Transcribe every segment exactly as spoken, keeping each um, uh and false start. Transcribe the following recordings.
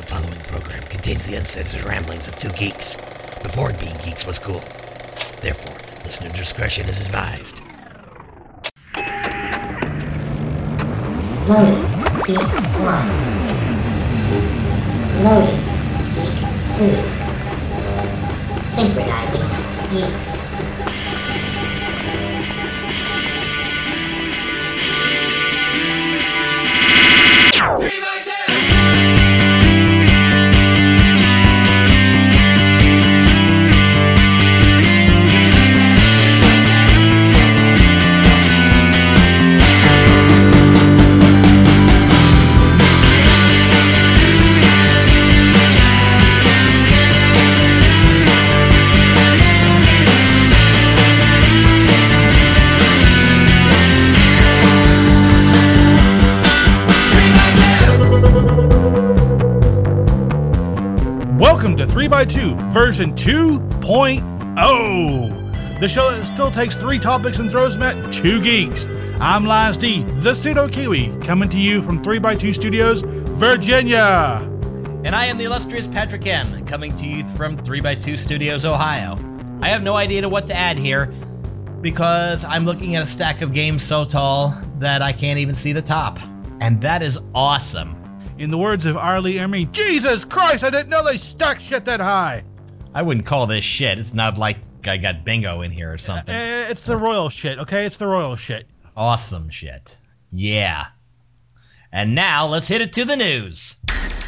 following program contains the uncensored ramblings of two geeks before being geeks was cool. Therefore, listener discretion is advised. Loading Geek one. Loading Geek two. Synchronizing geeks. Welcome to three by two, version two point oh. The show that still takes three topics and throws them at two geeks. I'm Lance D, the pseudo Kiwi, coming to you from three by two Studios, Virginia. And I am the illustrious Patrick M, coming to you from three by two Studios, Ohio. I have no idea to what to add here, because I'm looking at a stack of games so tall that I can't even see the top. And that is awesome. In the words of Arlie Emery, Jesus Christ, I didn't know they stacked shit that high. I wouldn't call this shit. It's not like I got bingo in here or something. Uh, it's the royal shit, okay? It's the royal shit. Awesome shit. Yeah. And now, let's hit it to the news.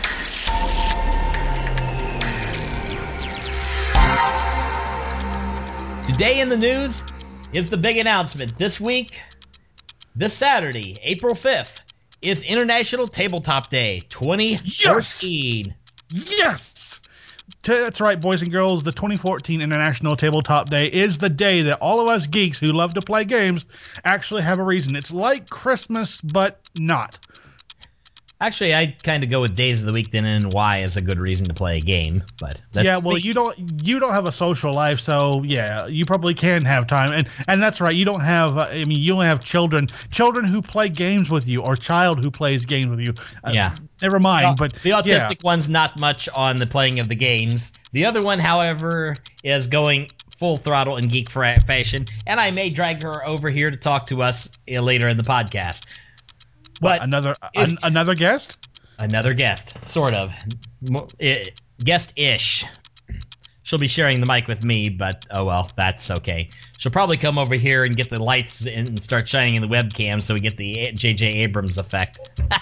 Today in the news is the big announcement. This week, this Saturday, April fifth, is International Tabletop Day twenty fourteen. Yes! Yes! T- that's right, boys and girls. The twenty fourteen International Tabletop Day is the day that all of us geeks who love to play games actually have a reason. It's like Christmas, but not. Actually, I kind of go with days of the week then and why is a good reason to play a game, but that's yeah. Well, you don't you don't have a social life, so yeah, you probably can have time, and and that's right. You don't have. Uh, I mean, you only have children, children who play games with you, or child who plays games with you. Uh, yeah. Never mind, the, but the autistic yeah. one's not much on the playing of the games. The other one, however, is going full throttle in geek fra- fashion, and I may drag her over here to talk to us uh, later in the podcast. But what, another if, an, another guest. Another guest, sort of. Guest-ish. She'll be sharing the mic with me, but oh well, that's okay. She'll probably come over here and get the lights in and start shining in the webcam so we get the J J Abrams effect.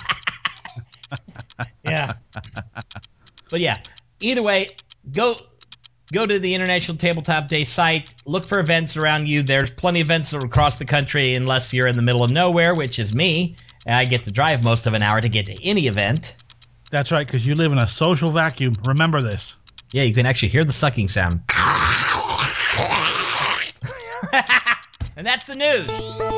Yeah. But yeah, either way, go go to the International Tabletop Day site. Look for events around you. There's plenty of events across the country unless you're in the middle of nowhere, which is me. And I get to drive most of an hour to get to any event. That's right, because you live in a social vacuum. Remember this. Yeah, you can actually hear the sucking sound. And that's the news.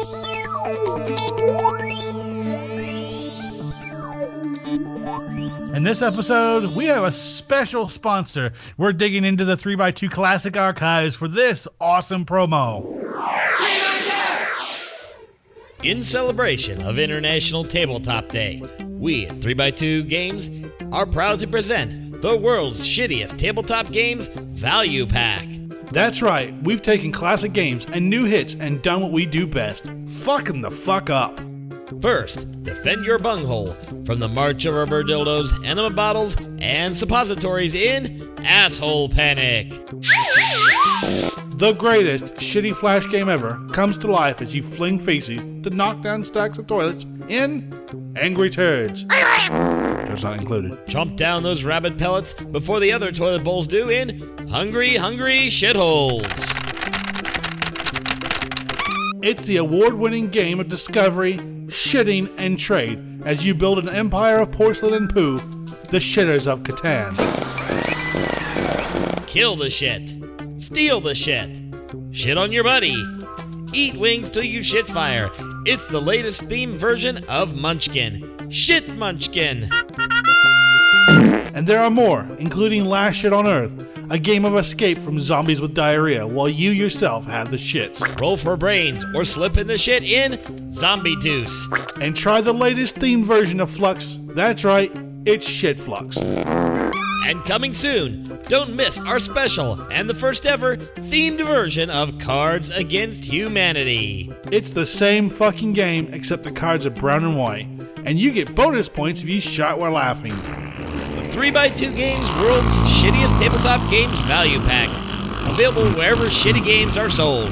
In this episode, we have a special sponsor. We're digging into the three by two classic archives for this awesome promo. In celebration of International Tabletop Day, we at three by two Games are proud to present the world's shittiest tabletop games value pack. That's right, we've taken classic games and new hits and done what we do best. Fucking the fuck up. First, defend your bunghole from the march of rubber dildos, enema bottles, and suppositories in Asshole Panic. The greatest shitty flash game ever comes to life as you fling feces to knock down stacks of toilets in Angry Turds. Those not included. Chomp down those rabbit pellets before the other toilet bowls do in Hungry Hungry Shitholes. It's the award-winning game of discovery, shitting, and trade as you build an empire of porcelain and poo, the Shitters of Catan. Kill the shit. Steal the shit. Shit on your buddy. Eat wings till you shit fire. It's the latest theme version of Munchkin. Shit Munchkin. And there are more, including Last Shit on Earth, a game of escape from zombies with diarrhea while you yourself have the shits. Roll for brains or slip in the shit in Zombie Deuce. And try the latest themed version of Flux. That's right, it's Shit Flux. And coming soon, don't miss our special and the first ever themed version of Cards Against Humanity. It's the same fucking game, except the cards are brown and white. And you get bonus points if you shot while laughing. The three by two Games World's Shittiest Tabletop Games Value Pack. Available wherever shitty games are sold.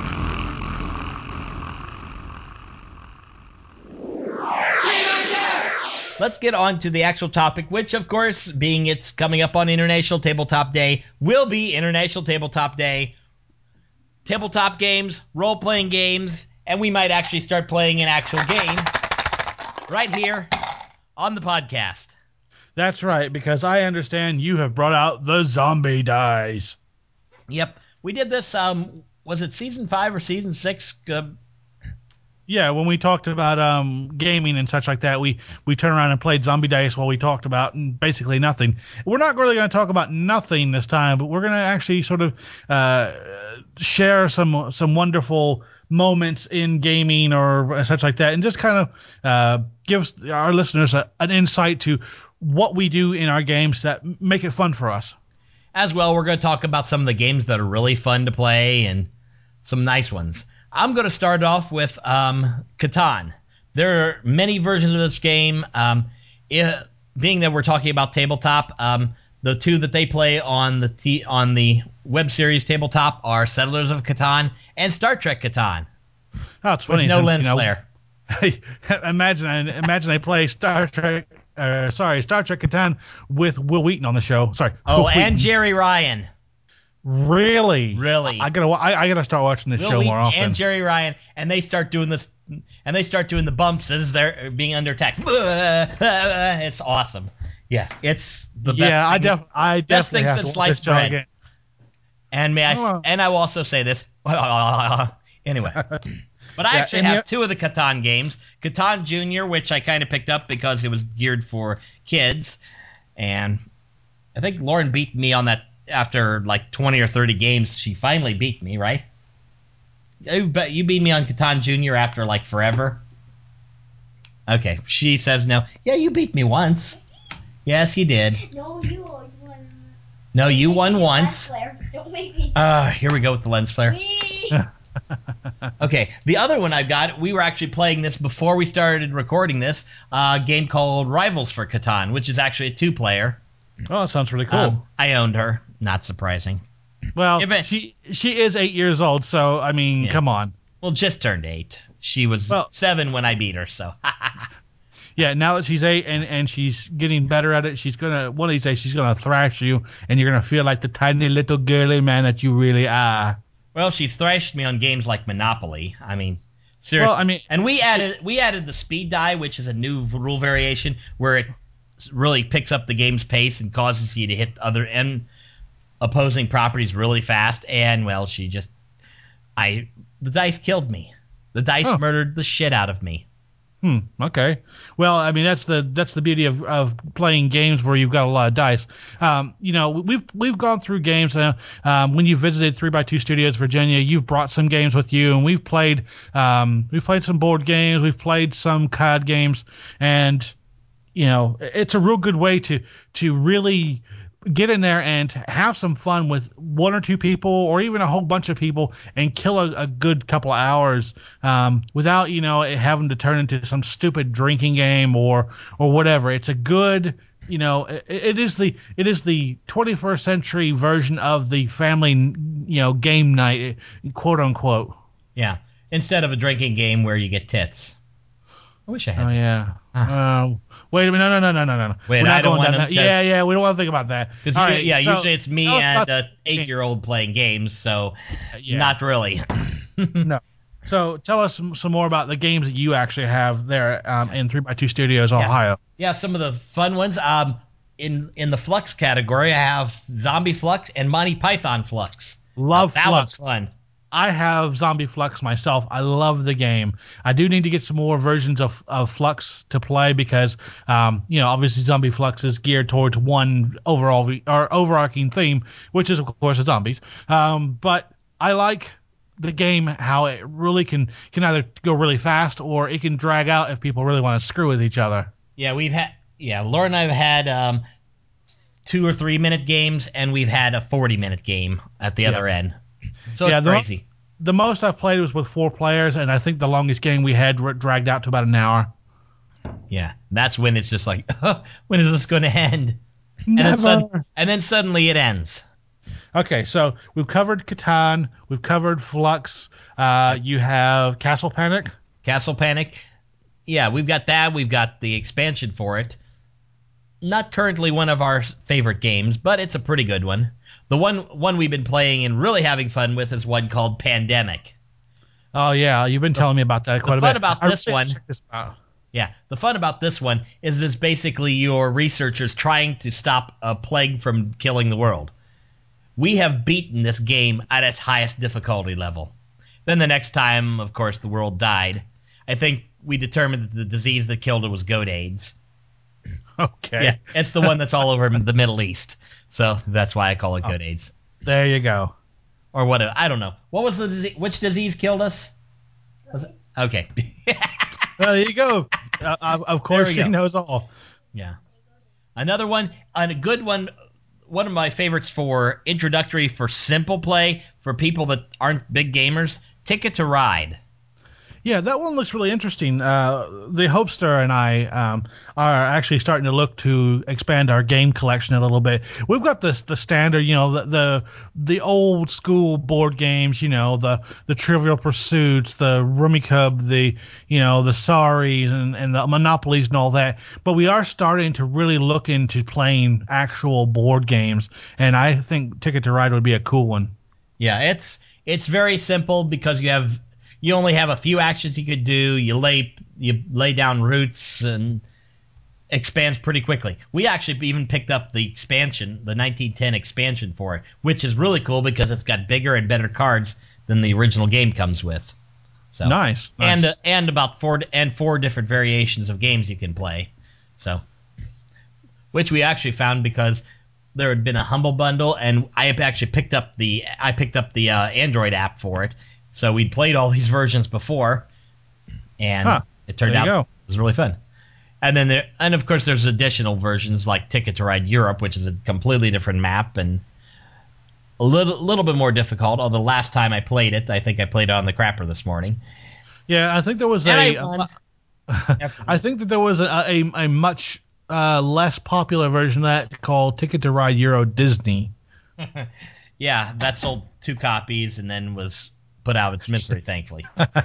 Let's get on to the actual topic, which, of course, being it's coming up on International Tabletop Day, will be International Tabletop Day. Tabletop games, role-playing games, and we might actually start playing an actual game right here on the podcast. That's right, because I understand you have brought out the zombie dice. Yep. We did this, um, was it season five or season six? Uh, Yeah, when we talked about um, gaming and such like that, we, we turned around and played zombie dice while we talked about basically nothing. We're not really going to talk about nothing this time, but we're going to actually sort of uh, share some some wonderful moments in gaming or such like that, and just kind of uh, give our listeners a, an insight to what we do in our games that make it fun for us. As well, we're going to talk about some of the games that are really fun to play and some nice ones. I'm going to start off with um, Catan. There are many versions of this game. Um, it, being that we're talking about tabletop, um, the two that they play on the t- on the web series tabletop are Settlers of Catan and Star Trek Catan. Oh, it's funny. With no since, lens you know, flare. imagine, imagine they play Star Trek. Uh, sorry, Star Trek Catan with Will Wheaton on the show. Sorry. Oh, Will and Wheaton. Jerry Ryan. Really? Really. I gotta, I, I gotta start watching this Will show Wheaton more often. and Jerry Ryan, and they start doing this, and they start doing the bumps as they're being under attack. It's awesome. Yeah, it's the best. yeah, I, thing- def, I best definitely thing have since to watch this sliced show bread. again. And may I, Oh, well. and I will also say this. Anyway, but I Yeah, actually and have the- two of the Catan games. Catan Junior, which I kind of picked up because it was geared for kids, and I think Lauren beat me on that after like twenty or thirty games. She finally beat me, right? You bet you beat me on Catan Junior after like forever. Okay, she says no. Yeah, you beat me once. Yes, you did. No, you always won. No, you Make won me once. lens flare. Don't make me. Ah, here we go with the lens flare. Whee! Okay, the other one I've got, we were actually playing this before we started recording this, uh, game called Rivals for Catan, which is actually a two-player. Oh, that sounds really cool. Um, I owned her. Not surprising. well, if it- she she is eight years old, so I mean, Yeah. come on. Well, just turned eight. She was Well- seven when I beat her, so. Yeah, now that she's eight and, and she's getting better at it, she's gonna one of these days she's gonna thrash you, and you're gonna feel like the tiny little girly man that you really are. Well, she's thrashed me on games like Monopoly. I mean, seriously. Well, I mean- and we added we added the speed die, which is a new rule variation where it really picks up the game's pace and causes you to hit other and opposing properties really fast. And well, she just I the dice killed me. The dice Oh. murdered the shit out of me. Hmm. Okay. Well, I mean that's the that's the beauty of, of playing games where you've got a lot of dice. Um, you know, we've we've gone through games. Uh, um, when you visited three by two Studios Virginia, you've brought some games with you, and we've played um, we've played some board games, we've played some card games, and you know, it's a real good way to to really get in there and have some fun with one or two people or even a whole bunch of people and kill a, a good couple of hours um, without, you know, it having to turn into some stupid drinking game or or whatever. It's a good, you know, it, it is the it is the twenty-first century version of the family, you know, game night, quote unquote. Yeah. Instead of a drinking game where you get tits. I wish I had. Oh yeah. Um, wait a minute. No, no, no, no, no, no. Wait, We're not I don't going want down to- that- Yeah, yeah. We don't want to think about that. Because All right, yeah, so usually it's me tell us and about an eight-year-old playing games, so yeah. not really. No. So tell us some, some more about the games that you actually have there um, in three by two Studios, Ohio. Yeah, some of the fun ones. Um, in in the Flux category, I have Zombie Flux and Monty Python Flux. Love that Flux. was fun. I have Zombie Flux myself. I love the game. I do need to get some more versions of, of Flux to play because, um, you know, obviously Zombie Flux is geared towards one overall or overarching theme, which is, of course, the zombies. Um, but I like the game how it really can, can either go really fast or it can drag out if people really want to screw with each other. Yeah, we've had. Yeah, Laura and I have had um, two or three minute games, and we've had a forty minute game at the Yeah. other end. So Yeah, it's the- crazy. The most I've played was with four players, and I think the longest game we had dra- dragged out to about an hour. Yeah, that's when it's just like, when is this going to end? And then, Never. sud- and then suddenly it ends. Okay, so we've covered Catan, we've covered Flux. Uh, you have Castle Panic. Castle Panic. Yeah, we've got that. We've got the expansion for it. Not currently one of our favorite games, but it's a pretty good one. The one one we've been playing and really having fun with is one called Pandemic. Oh yeah, you've been telling me about that quite a bit. fun about I this really one- check this out. Yeah, the fun about this one is it's basically your researchers trying to stop a plague from killing the world. We have beaten this game at its highest difficulty level. Then the next time, of course, the world died. I think we determined that the disease that killed it was goat AIDS. Okay. Yeah, it's the one that's all over the Middle East. So that's why I call it goat AIDS. There you go. Or what? I don't know. What was the disease? Which disease killed us? Was it? Okay. Well, there you go. Uh, of- of course, we she go. knows all. Yeah. Another one, and a good one, one of my favorites for introductory for simple play for people that aren't big gamers, Ticket to Ride. Yeah, that one looks really interesting. Uh, the Hopester and I um, are actually starting to look to expand our game collection a little bit. We've got the the standard, you know, the the, the old school board games, you know, the the Trivial Pursuits, the Rummikub, the you know the Saris and, and the Monopolies and all that. But we are starting to really look into playing actual board games, and I think Ticket to Ride would be a cool one. Yeah, it's it's very simple because you have you only have a few actions you could do. You lay you lay down routes and expands pretty quickly. We actually even picked up the expansion, the nineteen ten expansion for it, which is really cool because it's got bigger and better cards than the original game comes with. So Nice, nice. and uh, and about four and four different variations of games you can play. So, which we actually found because there had been a Humble Bundle, and I have actually picked up the I picked up the uh, Android app for it. So we'd played all these versions before, and Huh. it turned There out you go. it was really fun. And then there, and of course, there's additional versions like Ticket to Ride Europe, which is a completely different map and a little little bit more difficult. Although last time I played it, I think I played it on the crapper this morning. Yeah, I think there was And a. I won. After I this. think that there was a a, a much uh, less popular version of that called Ticket to Ride Euro Disney. Yeah, that sold two copies and then was put out of its misery, thankfully.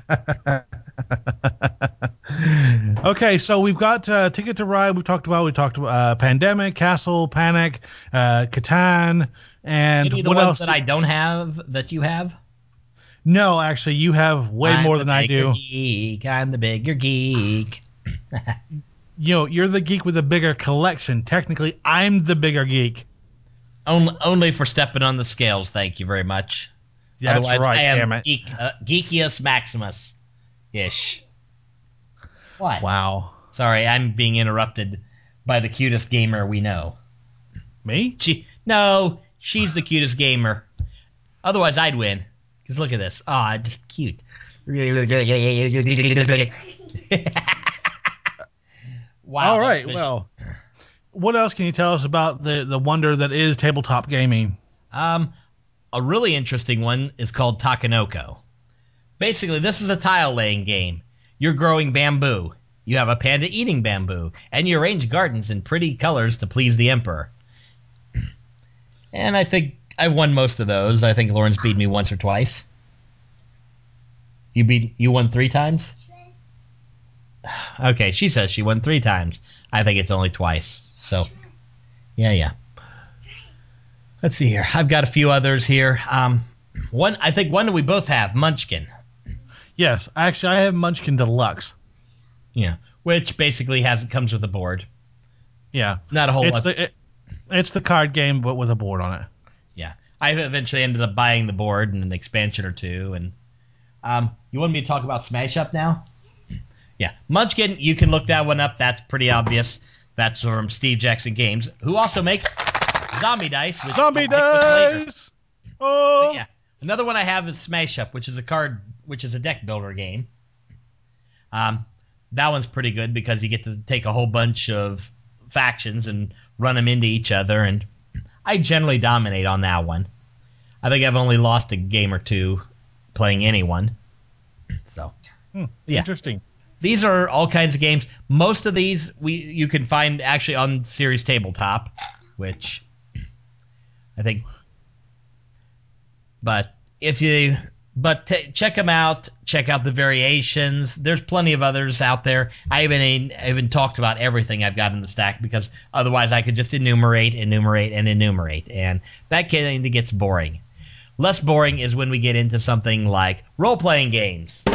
Okay, so we've got uh, Ticket to Ride. We've talked about. We talked about uh, Pandemic, Castle, Panic, uh, Catan, and Any of the what ones else? that I don't have that you have? No, actually, you have way I'm more the than I bigger do. Geek. I'm the bigger geek. You know, you're the geek with a bigger collection. Technically, I'm the bigger geek. Only, only for stepping on the scales, thank you very much. That's Otherwise, right, I am damn it. Geek, uh, Geekius Maximus ish. What? Wow. Sorry, I'm being interrupted by the cutest gamer we know. Me? She no, she's the cutest gamer. Otherwise, I'd win. Because look at this. Ah, just cute. Wow. All that's right. vicious. Well, what else can you tell us about the, the wonder that is tabletop gaming? Um, a really interesting one is called Takanoko. Basically, this is a tile laying game. You're growing bamboo. You have a panda eating bamboo, and you arrange gardens in pretty colors to please the emperor. And I think I won most of those. I think Lawrence beat me once or twice. You beat you won three times? Okay, she says she won three times. I think it's only twice. So, yeah, yeah. Let's see here. I've got a few others here. Um, one, I think one that we both have, Munchkin. Yes, actually, I have Munchkin Deluxe. Yeah, which basically has comes with a board. Yeah. Not a whole It's lot. the, it, it's the card game, but with a board on it. Yeah, I eventually ended up buying the board and an expansion or two. And um, you want me to talk about Smash Up now? Yeah, Munchkin. You can look that one up. That's pretty obvious. That's from Steve Jackson Games, who also makes Zombie Dice. Which Zombie we'll stick with later. Dice! Oh! But yeah, another one I have is Smash Up, which is a card, which is a deck builder game. Um, that one's pretty good because you get to take a whole bunch of factions and run them into each other, and I generally dominate on that one. I think I've only lost a game or two playing anyone. So, Hmm, yeah. Interesting. These are all kinds of games. Most of these we you can find actually on Series Tabletop, which I think. But if you but t- check them out, check out the variations. There's plenty of others out there. I haven't I haven't talked about everything I've got in the stack because otherwise I could just enumerate, enumerate, and enumerate, and that kind of gets boring. Less boring is when we get into something like role-playing games.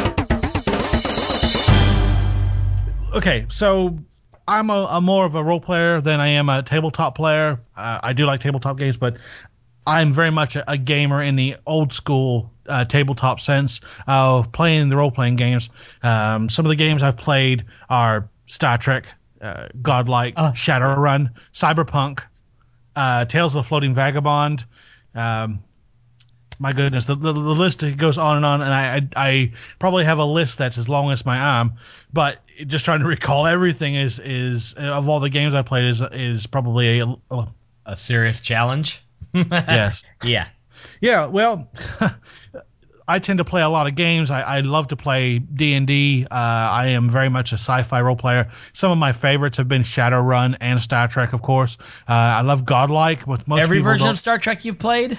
Okay, so I'm a, a more of a role player than I am a tabletop player. Uh, I do like tabletop games, but I'm very much a, a gamer in the old school uh, tabletop sense of playing the role-playing games. Um, some of the games I've played are Star Trek, uh, Godlike, Uh. Shadowrun, Cyberpunk, uh, Tales of the Floating Vagabond. Um, my goodness, the, the, the list goes on and on, and I, I I probably have a list that's as long as my arm. But just trying to recall everything is is of all the games I played is is probably a, a A serious challenge. yes. Yeah. Yeah, well, I tend to play a lot of games. I, I love to play D and D. Uh, I am very much a sci-fi role player. Some of my favorites have been Shadowrun and Star Trek, of course. Uh, I love Godlike. With most Every people version don't- of Star Trek you've played?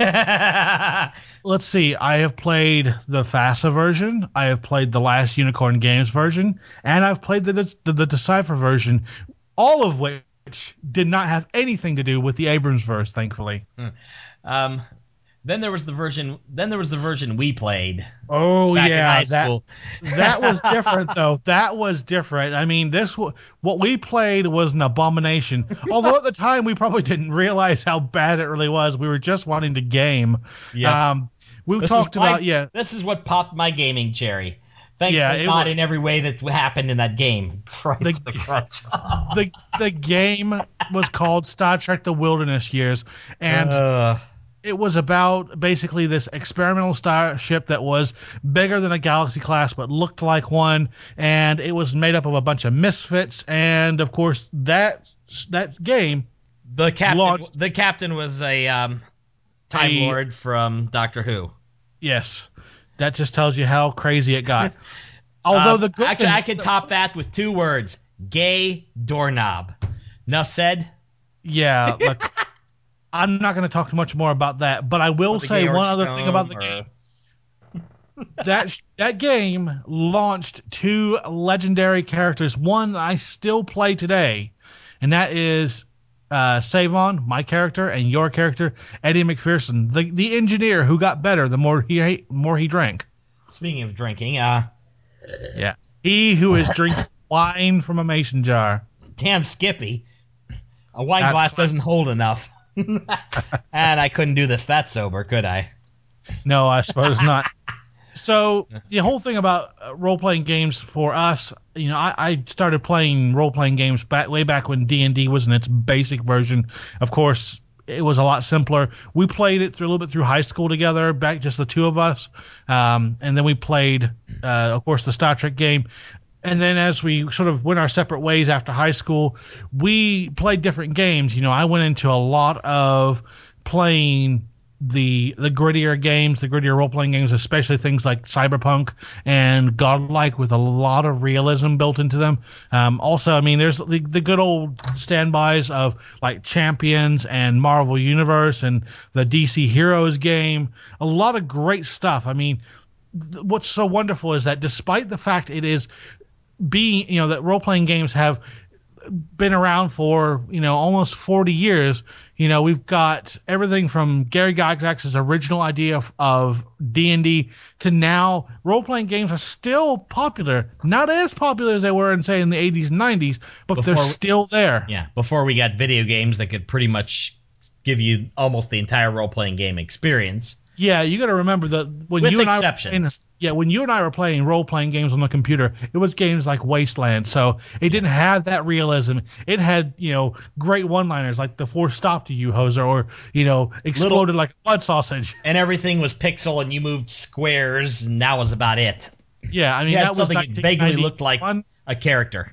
Let's see. I have played the FASA version. I have played the Last Unicorn Games version, and I've played the the, the Decipher version. All of which did not have anything to do with the Abrams verse, thankfully. Um, then there was the version. Then there was the version we played Oh back yeah, in high that school. that was different though. That was different. I mean, this w- what we played was an abomination. Although at the time we probably didn't realize how bad it really was. We were just wanting to game. Yep. Um, we This talked is why- about yeah. This is what popped my gaming cherry. Thankfully, Yeah, it not was- in every way that happened in that game. Christ, The- the crunch. the the game was called Star Trek: The Wilderness Years, and Uh, it was about basically this experimental starship that was bigger than a Galaxy class but looked like one, and it was made up of a bunch of misfits, and of course that that game the captain. Launched- The captain was a um, Time A- Lord from Doctor Who. yes, that just tells you how crazy it got. Although Uh, the good actually, thing, I could top that with two words: gay doorknob. Enough said. yeah, look, I'm not going to talk too much more about that, but I will The say gay one or other thing about the or- game. that sh- that game launched two legendary characters. One I still play today, and that is uh, Savon, my character, and your character, Eddie McPherson, the the engineer who got better the more he more he drank. Speaking of drinking, uh, Yeah, he who is drinking wine from a mason jar. damn Skippy, a wine That's glass classic. doesn't hold enough. And I couldn't do this that sober, could I? No, I suppose not. So the whole thing about uh, role-playing games for us, you know, I, I started playing role-playing games back way back when D and D was in its basic version. Of course, it was a lot simpler. We played it through a little bit through high school together, back just the two of us, um, and then we played, uh, of course, the Star Trek game. And then as we sort of went our separate ways after high school, we played different games. You know, I went into a lot of playing the the grittier games, the grittier role-playing games, especially things like Cyberpunk and Godlike with a lot of realism built into them. Um, also, I mean, there's the, the good old standbys of like Champions and Marvel Universe and the D C Heroes game. A lot of great stuff. I mean, th- what's so wonderful is that despite the fact it is being, you know, that role-playing games have been around for, you know, almost forty years. You know, we've got everything from Gary Gygax's original idea of, of D and D to now role-playing games are still popular. Not as popular as they were in, say, in the eighties and nineties, but they're Before- still there. Yeah, before we got video games that could pretty much give you almost the entire role-playing game experience. Yeah, you got to remember that when With you and exceptions. I were playing, yeah, when you and I were playing role-playing games on the computer, it was games like Wasteland. So it didn't have that realism. It had, you know, great one-liners like the Force stopped you, hoser, or, you know, exploded like a blood sausage. And everything was pixel and you moved squares, and that was about it. Yeah, I mean, You had that was something that vaguely looked like nineteen ninety-one. a character.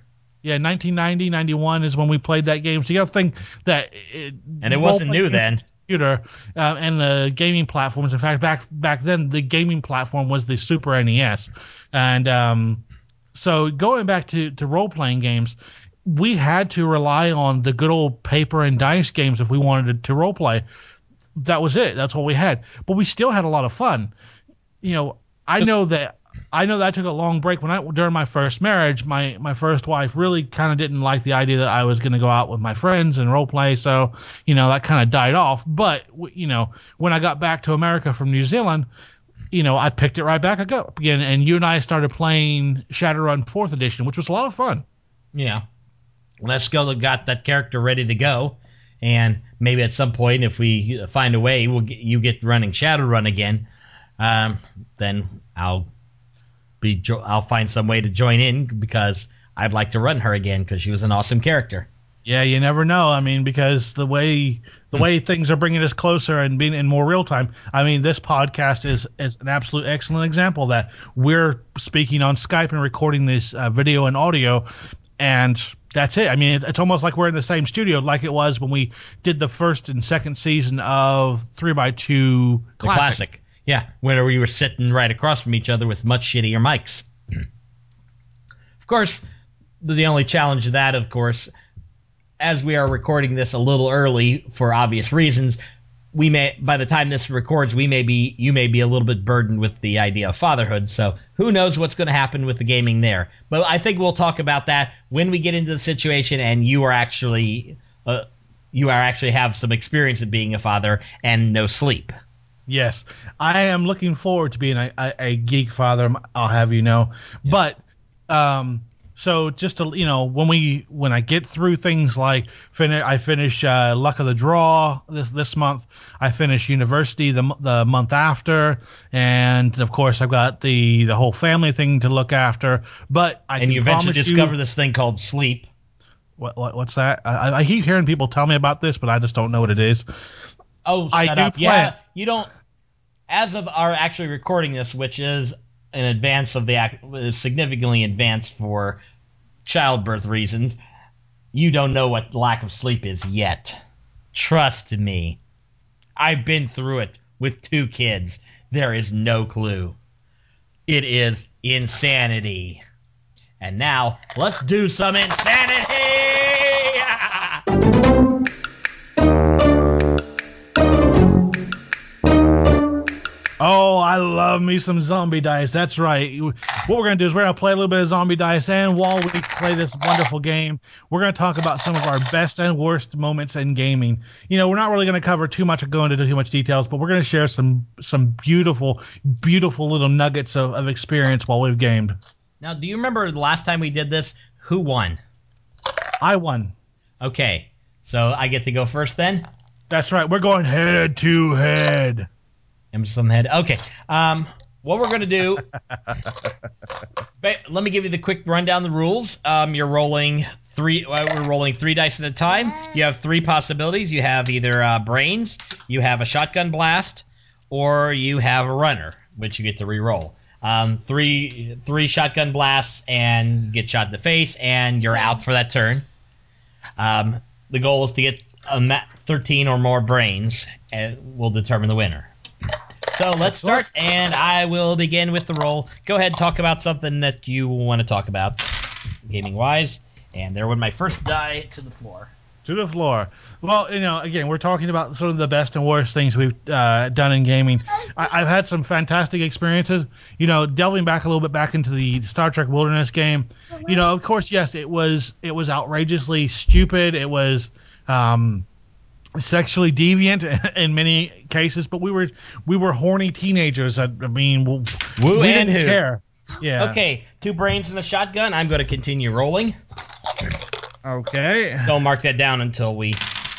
Yeah, nineteen ninety, ninety-one is when we played that game. So you got to think that it, and it wasn't new then. Computer uh, and the gaming platforms. In fact, back back then the gaming platform was the Super N E S, and um, so going back to to role playing games, we had to rely on the good old paper and dice games if we wanted to, to role play. That was it. That's what we had. But we still had a lot of fun. You know, I know that. I know that I took a long break when I during my first marriage. My my first wife really kind of didn't like the idea that I was going to go out with my friends and role play. So you know that kind of died off. But you know when I got back to America from New Zealand, you know I picked it right back up again, and you and I started playing Shadowrun Fourth Edition, which was a lot of fun. Yeah, Let's Go got that character ready to go, and maybe at some point if we find a way, we'll get, you get running Shadowrun again. Um, then I'll. Be jo- I'll find some way to join in because I'd like to run her again because she was an awesome character. Yeah, you never know. I mean, because the way the way things are bringing us closer and being in more real time. I mean, this podcast is is an absolute excellent example that we're speaking on Skype and recording this uh, video and audio, and that's it. I mean, it, it's almost like we're in the same studio like it was when we did the first and second season of three by two The Classic. classic. Yeah, where we were sitting right across from each other with much shittier mics. Of course, the only challenge to that, of course, as we are recording this a little early for obvious reasons, we may by the time this records, we may be you may be a little bit burdened with the idea of fatherhood. So who knows what's going to happen with the gaming there? But I think we'll talk about that when we get into the situation and you are actually uh, you are actually have some experience of being a father and no sleep. Yes, I am looking forward to being a, a, a geek father. I'll have you know, Yeah. but um, so just to you know, when we when I get through things like fin- I finish uh, Luck of the Draw this this month, I finish University the the month after, and of course I've got the the whole family thing to look after. But I And can you eventually promise discover you, this thing called sleep. what, what what's that? I, I keep hearing people tell me about this, but I just don't know what it is. Oh, shut I do up. play Yeah, it. you don't. As of our actually recording this, which is in advance of the act, is significantly advanced for childbirth reasons, you don't know what lack of sleep is yet. Trust me. I've been through it with two kids. There is no clue. It is insanity. And now, let's do some insanity! Oh, I love me some Zombie Dice. That's right. What we're going to do is we're going to play a little bit of Zombie Dice, and while we play this wonderful game, we're going to talk about some of our best and worst moments in gaming. You know, we're not really going to cover too much or go into too much details, but we're going to share some some beautiful, beautiful little nuggets of, of experience while we've gamed. Now, do you remember the last time we did this? Who won? I won. Okay, so I get to go first then? That's right. We're going head to head. Some head. Okay. Um, what we're gonna do? ba- let me give you the quick rundown. The rules. Um, you're rolling three. Uh, we're rolling three dice at a time. You have three possibilities. You have either uh, brains, you have a shotgun blast, or you have a runner, which you get to re-roll. Um, three three shotgun blasts and get shot in the face, and you're out for that turn. Um, the goal is to get a ma- thirteen or more brains, and will determine the winner. So let's start, and I will begin with the roll. Go ahead and talk about something that you want to talk about, gaming-wise. And there went my first die to the floor. To the floor. Well, you know, again, we're talking about sort of the best and worst things we've uh, done in gaming. I, I've had some fantastic experiences. You know, delving back a little bit back into the Star Trek Wilderness game. You know, of course, yes, it was it was outrageously stupid. It was um, sexually deviant in many cases, but we were we were horny teenagers. I, I mean, we, Woo we and didn't who. care. Yeah. Okay, two brains and a shotgun. I'm going to continue rolling. Okay. Don't mark that down until we...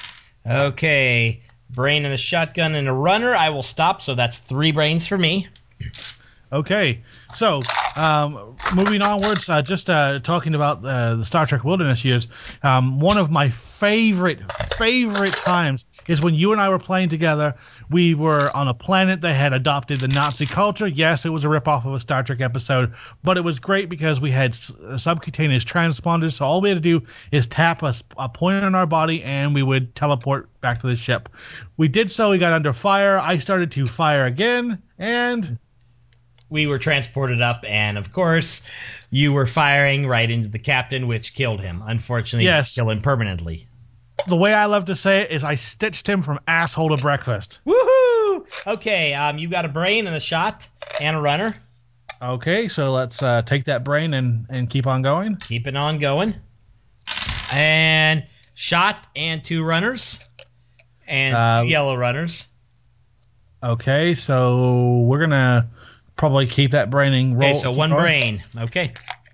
Okay, brain and a shotgun and a runner. I will stop, so that's three brains for me. Okay, so um, moving onwards, uh, just uh, talking about uh, the Star Trek Wilderness years, um, one of my favorite, favorite times is when you and I were playing together. We were on a planet that had adopted the Nazi culture. Yes, it was a ripoff of a Star Trek episode, but it was great because we had subcutaneous transponders, so all we had to do is tap a, a point on our body and we would teleport back to the ship. We did so, we got under fire. I started to fire again, and... we were transported up, and of course, you were firing right into the captain, which killed him. Unfortunately, Yes. killed him permanently. The way I love to say it is I stitched him from asshole to breakfast. Woohoo! Okay, um, you got a brain and a shot and a runner. Okay, so let's uh, take that brain and, and keep on going. Keep it on going. And shot and two runners. And Uh, two yellow runners. Okay, so we're going to probably keep that braining roll. Okay, so keep one going. brain. Okay.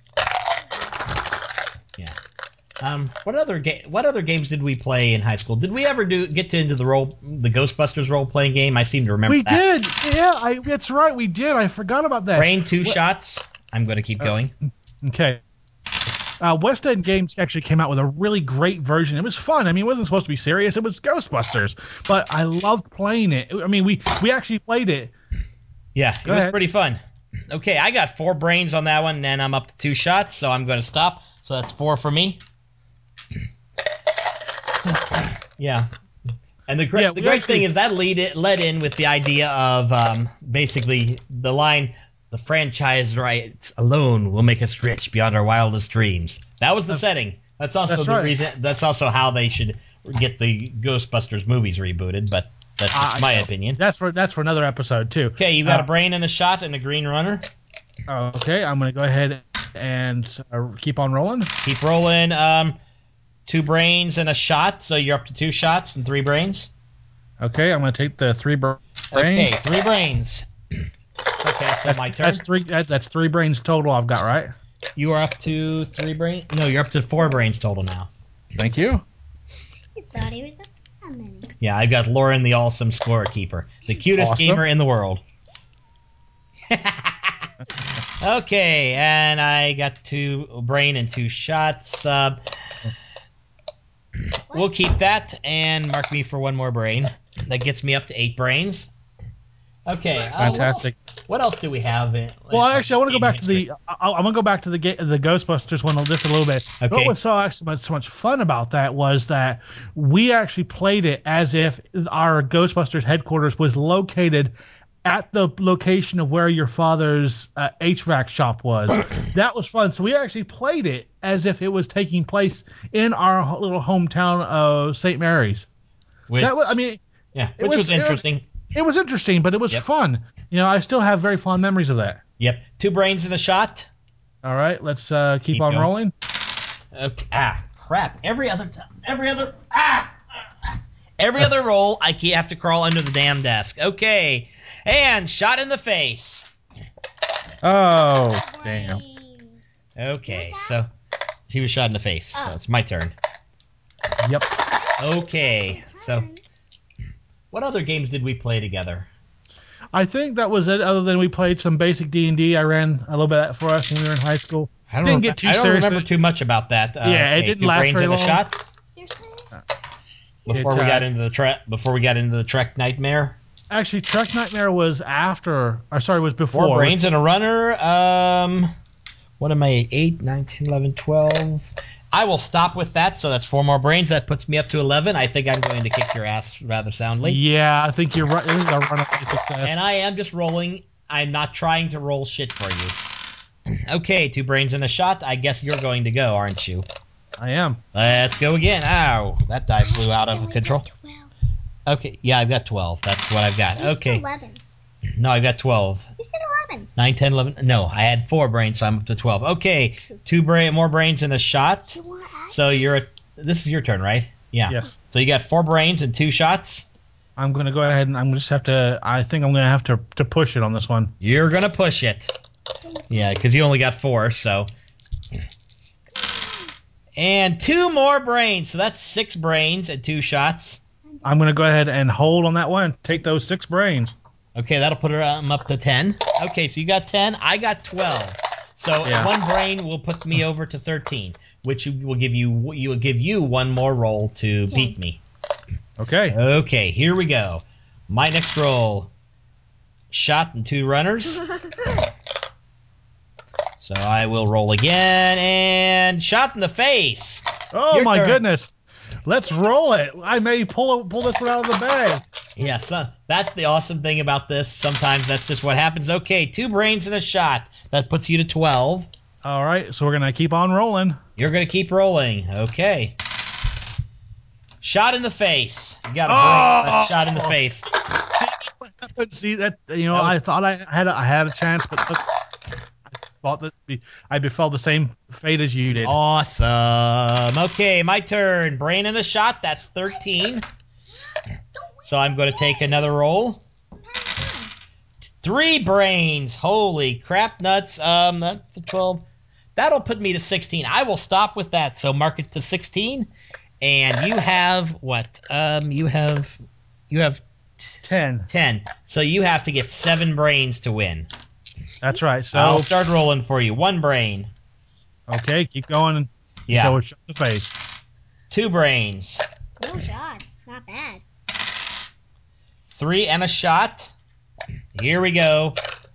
Yeah. Um, what other ga- what other games did we play in high school? Did we ever do get to into the role the Ghostbusters role playing game? I seem to remember We that. did. Yeah, I, that's right. We did. I forgot about that. Brain two What- shots. I'm going to keep going. Okay. Uh, West End Games actually came out with a really great version. It was fun. I mean, it wasn't supposed to be serious. It was Ghostbusters, but I loved playing it. I mean, we we actually played it. Yeah, it Go was ahead. pretty fun. Okay, I got four brains on that one, and I'm up to two shots, so I'm going to stop. So that's four for me. Yeah. And the great Yeah, the we great actually- thing is that lead it, led in with the idea of um, basically the line, the franchise rights alone will make us rich beyond our wildest dreams. That was the setting. That's also That's the right. reason. That's also how they should get the Ghostbusters movies rebooted, but that's just I my know. opinion. That's for that's for another episode too. Okay, you got Uh, a brain and a shot and a green runner. Okay, I'm gonna go ahead and uh, keep on rolling. Keep rolling. Um, two brains and a shot, so you're up to two shots and three brains. Okay, I'm gonna take the three bra- brains. Okay, three brains. Okay, so my turn. That's three. That, that's three brains total. I've got right. You are up to three brains. No, you're up to four brains total now. Thank you. I thought he was up that many. Yeah, I got Lauren, the awesome scorekeeper, the cutest Awesome. gamer in the world. Okay, and I got two brain and two shots. Uh, we'll keep that and mark me for one more brain. That gets me up to eight brains. Okay. uh, what Fantastic. else- What else do we have? In, Well, actually, I want to go game back to history? the. I, I want to go back to the ga- the Ghostbusters one just a little bit. Okay. What was so actually much, so much fun about that was that we actually played it as if our Ghostbusters headquarters was located at the location of where your father's uh, H V A C shop was. That was fun. So we actually played it as if it was taking place in our ho- little hometown of Saint Mary's. Which, That was, I mean, yeah, it which was, was- it was- interesting. it was interesting, but it was Yep. fun. You know, I still have very fond memories of that. Yep. Two brains in a shot. All right, let's uh, keep, Keep on going. rolling. Okay. Ah, crap. Every other time. Every other. Ah! ah. Every other roll, I ke- have to crawl under the damn desk. Okay. And shot in the face. Oh, damn. Okay, so he was shot in the face. So Oh. it's my turn. Yep. Okay, so what other games did we play together? I think that was it. Other than we played some basic D and D, I ran a little bit of that for us when we were in high school. I don't, Didn't remember, get too I don't serious. remember too much about that. Uh, Yeah, it okay, didn't two last brains very in a long. shot Seriously? before It's, we got uh, into the Trek. Before we got into the Trek Nightmare. Actually, Trek Nightmare was after. Or sorry, was before. Four brains and a runner. Um, what am I? eight, nine, ten, eleven, twelve. I will stop with that. So that's four more brains. That puts me up to eleven. I think I'm going to kick your ass rather soundly. Yeah, I think you're right. This is a runaway success. And I am just rolling. I'm not trying to roll shit for you. Okay, two brains and a shot. I guess you're going to go, aren't you? I am. Let's go again. Ow, that die flew out I of only control. got twelve. Okay, yeah, I've got twelve. That's what I've got. You said Okay. eleven. No, I've got twelve. You said eleven. nine, ten, eleven. No, I had four brains, so I'm up to twelve. Okay, two bra- more brains and a shot. Two more add? So you're at, this is your turn, right? Yeah. Yes. So you got four brains and two shots. I'm gonna go ahead and I'm just have to. I think I'm gonna have to to push it on this one. You're going to push it. Yeah, because you only got four, so. And two more brains. So that's six brains and two shots. I'm gonna go ahead and hold on that one. Take those six brains. Okay, that'll put her um, up to ten. Okay, so you got ten. I got twelve. So Yeah. one brain will put me over to thirteen, which will give you you will give you one more roll to beat me. Okay. Okay, here we go. My next roll. Shot and two runners. So I will roll again, and shot in the face. Oh, Your my turn. goodness. Let's roll it. I may pull pull this one out of the bag. Yeah, so that's the awesome thing about this. Sometimes that's just what happens. Okay, two brains and a shot. That puts you to twelve. All right, so we're going to keep on rolling. You're going to keep rolling. Okay. Shot in the face. You got a Oh! brain. Shot in the face. See that? You know, That was- I thought I had a, I had a chance, but look, I thought that be- I befell the same fate as you did. Awesome. Okay, my turn. Brain and a shot. That's thirteen. So I'm going to take another roll. Three brains. Holy crap nuts. Um, that's a twelve. That'll put me to sixteen. I will stop with that. So mark it to sixteen. And you have what? Um, you have you have Ten. ten. So you have to get seven brains to win. That's right. So I'll start rolling for you. One brain. okay, keep going Yeah. until we're shot in the face. Two brains. No shots. Not bad. Three and a shot. Here we go.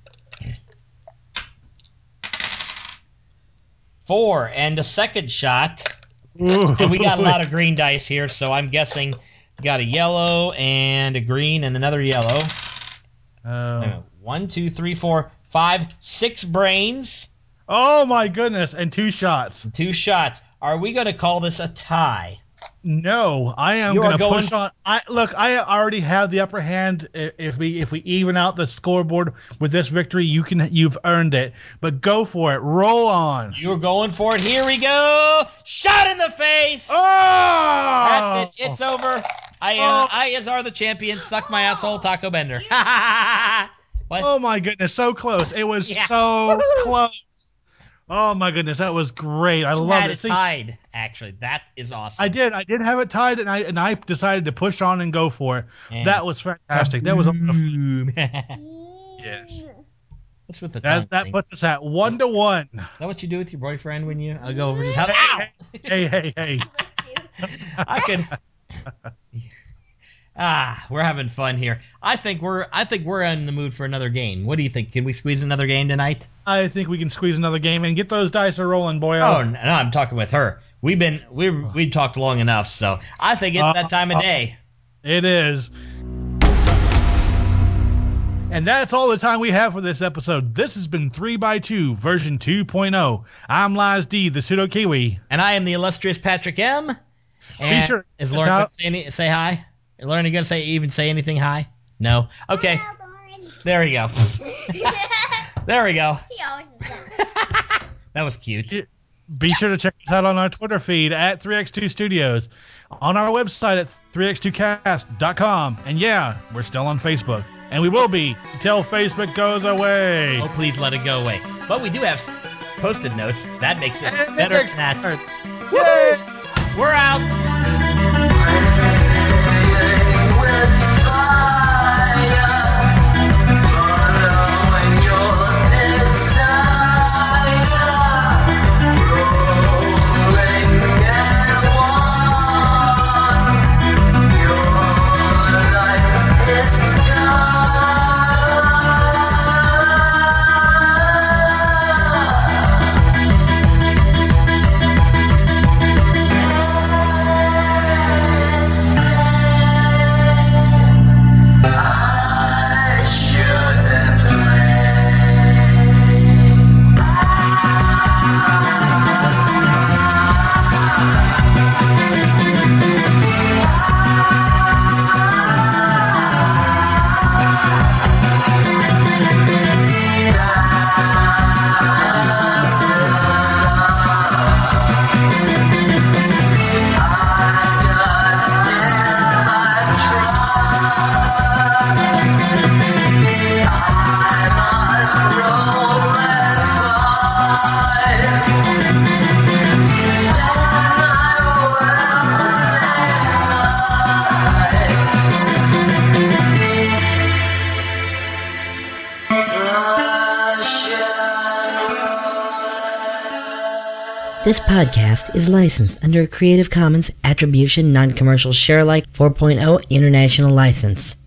Four and a second shot. And we got a lot of green dice here, so I'm guessing got a yellow and a green and another yellow. Oh. One, two, three, four, five, six brains, Oh my goodness! And two shots. two shots. Are we going to call this a tie? No, I am You are going to going- push on. I look. I already have the upper hand. I- If we if we even out the scoreboard with this victory, you can. You've earned it. But go for it. Roll on. You're going for it. Here we go. Shot in the face. Oh! That's it. It's over. I am. Oh. I as are the champion. Suck my asshole, Taco Bender. What? Oh my goodness! So close. It was Yeah. so close. Oh my goodness, that was great. I You love had it. it See, tied. Actually, that is awesome. I did. I did have it tied, and I and I decided to push on and go for it. And- That was fantastic. That was a, Boom. yes. What's with the tongue That that thing? puts us at one to one. Is that what you do with your boyfriend when you uh, go over to his house? Ow! Hey hey hey. I could. Ah, we're having fun here. I think we're. I think we're in the mood for another game. What do you think? Can we squeeze another game tonight? I think we can squeeze another game and get those dice a rolling, boy. Oh no, I'm talking with her. We've been we we talked long enough, so I think it's that time of day. It is. And that's all the time we have for this episode. This has been three by two, version two point oh. I'm Liz D, the pseudo Kiwi. And I am the illustrious Patrick M. And sure- is check Lauren out- going to say any, say hi? Is Lauren going to say even say anything hi? No. Okay. Well, Lauren. There we go. There we go. He always does that. That was cute. Be sure to check us out on our Twitter feed at three x two Studios, on our website at three x two cast dot com, and yeah, we're still on Facebook. And we will be until Facebook goes away. Oh, please let it go away. But we do have s- post-it notes. That makes it And better next than that. part. Yay! We're out. This podcast is licensed under a Creative Commons Attribution Non-Commercial Share-alike four point oh International License.